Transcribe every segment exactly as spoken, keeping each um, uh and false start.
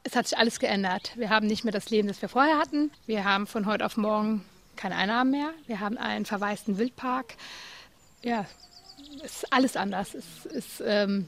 Es hat sich alles geändert. Wir haben nicht mehr das Leben, das wir vorher hatten. Wir haben von heute auf morgen keine Einnahmen mehr. Wir haben einen verwaisten Wildpark. Ja, es ist alles anders. Es ist ähm,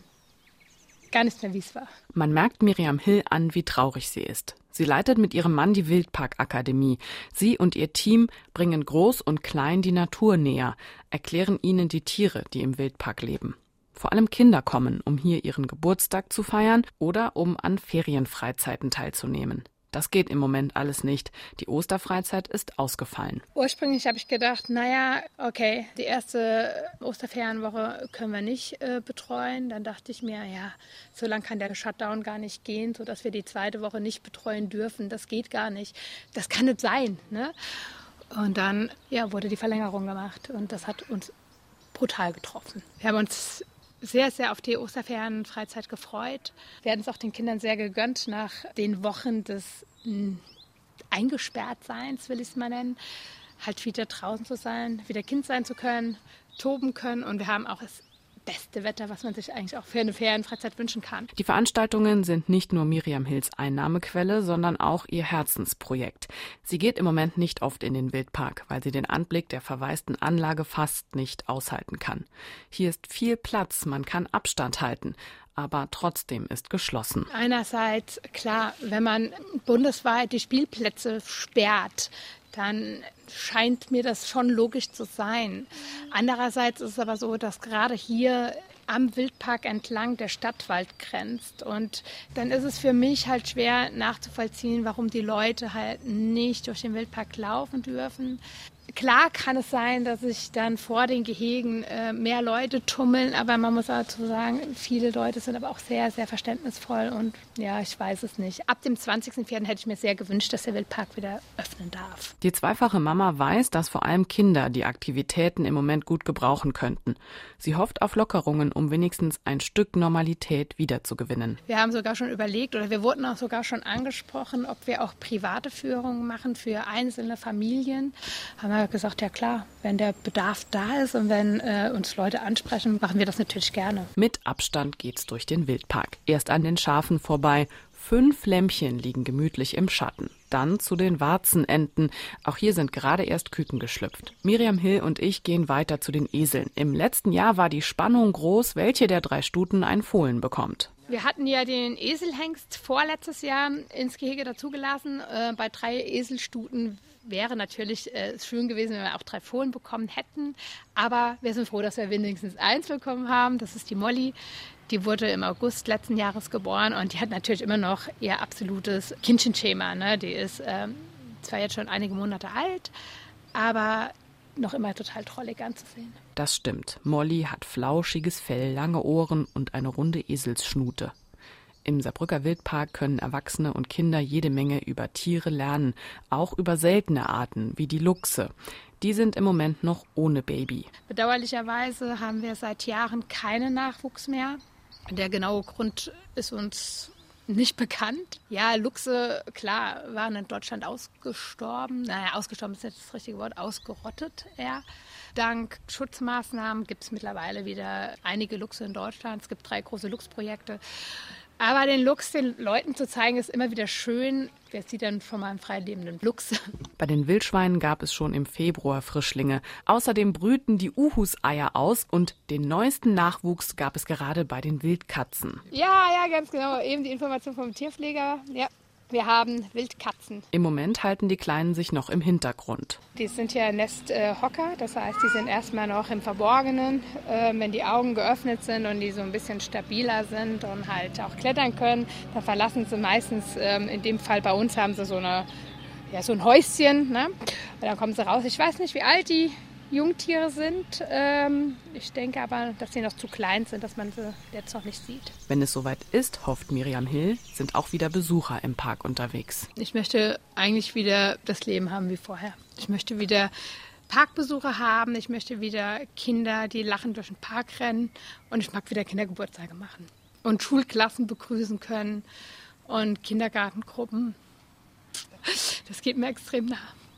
gar nicht mehr, wie es war. Man merkt Miriam Hill an, wie traurig sie ist. Sie leitet mit ihrem Mann die Wildparkakademie. Sie und ihr Team bringen Groß und Klein die Natur näher, erklären ihnen die Tiere, die im Wildpark leben. Vor allem Kinder kommen, um hier ihren Geburtstag zu feiern oder um an Ferienfreizeiten teilzunehmen. Das geht im Moment alles nicht. Die Osterfreizeit ist ausgefallen. Ursprünglich habe ich gedacht, naja, okay, die erste Osterferienwoche können wir nicht äh, betreuen. Dann dachte ich mir, ja, so lange kann der Shutdown gar nicht gehen, sodass wir die zweite Woche nicht betreuen dürfen. Das geht gar nicht. Das kann nicht sein, ne? Und dann ja, wurde die Verlängerung gemacht und das hat uns brutal getroffen. Wir haben uns sehr, sehr auf die Osterferienfreizeit gefreut. Wir hatten es auch den Kindern sehr gegönnt nach den Wochen des mh, Eingesperrtseins, will ich es mal nennen. Halt wieder draußen zu sein, wieder Kind sein zu können, toben können. Und wir haben auch das beste Wetter, was man sich eigentlich auch für eine Ferienfreizeit wünschen kann. Die Veranstaltungen sind nicht nur Miriam Hills Einnahmequelle, sondern auch ihr Herzensprojekt. Sie geht im Moment nicht oft in den Wildpark, weil sie den Anblick der verwaisten Anlage fast nicht aushalten kann. Hier ist viel Platz, man kann Abstand halten, aber trotzdem ist geschlossen. Einerseits, klar, wenn man bundesweit die Spielplätze sperrt, dann scheint mir das schon logisch zu sein. Andererseits ist es aber so, dass gerade hier am Wildpark entlang der Stadtwald grenzt. Und dann ist es für mich halt schwer nachzuvollziehen, warum die Leute halt nicht durch den Wildpark laufen dürfen. Klar kann es sein, dass sich dann vor den Gehegen äh, mehr Leute tummeln, aber man muss dazu sagen, viele Leute sind aber auch sehr, sehr verständnisvoll und ja, ich weiß es nicht. Ab dem zwanzigsten vierten hätte ich mir sehr gewünscht, dass der Wildpark wieder öffnen darf. Die zweifache Mama weiß, dass vor allem Kinder die Aktivitäten im Moment gut gebrauchen könnten. Sie hofft auf Lockerungen, um wenigstens ein Stück Normalität wiederzugewinnen. Wir haben sogar schon überlegt oder wir wurden auch sogar schon angesprochen, ob wir auch private Führungen machen für einzelne Familien. Haben wir gesagt, ja klar, wenn der Bedarf da ist und wenn äh, uns Leute ansprechen, machen wir das natürlich gerne. Mit Abstand geht's durch den Wildpark. Erst an den Schafen vorbei. Fünf Lämpchen liegen gemütlich im Schatten. Dann zu den Warzenenten. Auch hier sind gerade erst Küken geschlüpft. Miriam Hill und ich gehen weiter zu den Eseln. Im letzten Jahr war die Spannung groß, welche der drei Stuten ein Fohlen bekommt. Wir hatten ja den Eselhengst vorletztes Jahr ins Gehege dazugelassen. Äh, bei drei Eselstuten wäre natürlich äh, schön gewesen, wenn wir auch drei Fohlen bekommen hätten. Aber wir sind froh, dass wir wenigstens eins bekommen haben. Das ist die Molly. Die wurde im August letzten Jahres geboren und die hat natürlich immer noch ihr absolutes Kindchenschema, ne? Die ist ähm, zwar jetzt schon einige Monate alt, aber noch immer total drollig anzusehen. Das stimmt. Molly hat flauschiges Fell, lange Ohren und eine runde Eselsschnute. Im Saarbrücker Wildpark können Erwachsene und Kinder jede Menge über Tiere lernen, auch über seltene Arten wie die Luchse. Die sind im Moment noch ohne Baby. Bedauerlicherweise haben wir seit Jahren keinen Nachwuchs mehr. Der genaue Grund ist uns nicht bekannt. Ja, Luchse, klar, waren in Deutschland ausgestorben. Naja, ausgestorben ist nicht das richtige Wort, ausgerottet eher. Dank Schutzmaßnahmen gibt es mittlerweile wieder einige Luchse in Deutschland. Es gibt drei große Luchsprojekte. Aber den Luchs den Leuten zu zeigen, ist immer wieder schön. Wer sieht denn von meinem freilebenden Luchs? Bei den Wildschweinen gab es schon im Februar Frischlinge. Außerdem brüten die Uhus-Eier aus und den neuesten Nachwuchs gab es gerade bei den Wildkatzen. Ja, ja, ganz genau. Eben die Information vom Tierpfleger. Ja, wir haben Wildkatzen. Im Moment halten die Kleinen sich noch im Hintergrund. Die sind ja Nesthocker, das heißt, die sind erstmal noch im Verborgenen. Äh, wenn die Augen geöffnet sind und die so ein bisschen stabiler sind und halt auch klettern können, dann verlassen sie meistens, ähm, in dem Fall bei uns haben sie so, eine, ja, so ein Häuschen, ne? Und dann kommen sie raus. Ich weiß nicht, wie alt die Jungtiere sind. Ähm, ich denke aber, dass sie noch zu klein sind, dass man sie jetzt noch nicht sieht. Wenn es soweit ist, hofft Miriam Hill, sind auch wieder Besucher im Park unterwegs. Ich möchte eigentlich wieder das Leben haben wie vorher. Ich möchte wieder Parkbesucher haben. Ich möchte wieder Kinder, die lachend durch den Park rennen. Und ich mag wieder Kindergeburtstage machen. Und Schulklassen begrüßen können. Und Kindergartengruppen. Das geht mir extrem nah.